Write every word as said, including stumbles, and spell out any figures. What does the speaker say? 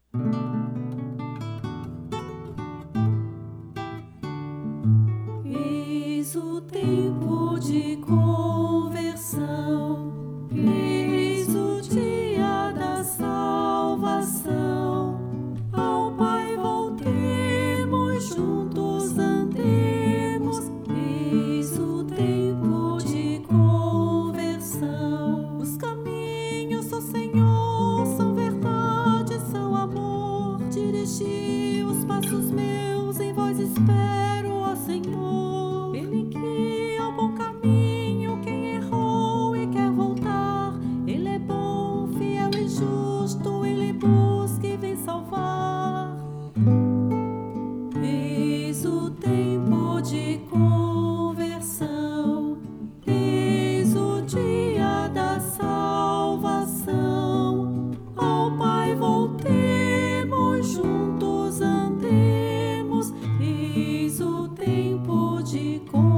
Eis o tempo de conversão, eis o dia da salvação. Ao Pai voltemos, juntos andemos, eis o tempo de conversão. Os caminhos do Senhor são verdade, são amor. Dirigi os passos meus, em vós espero, ó Senhor. Ele guia o bom caminho, quem errou e quer voltar. Ele é bom, fiel e justo, Ele busca e vem salvar. Eis o tempo de conversão, eis o dia da salvação. Ao Pai voltemos, juntos andemos, eis o tempo de conversão.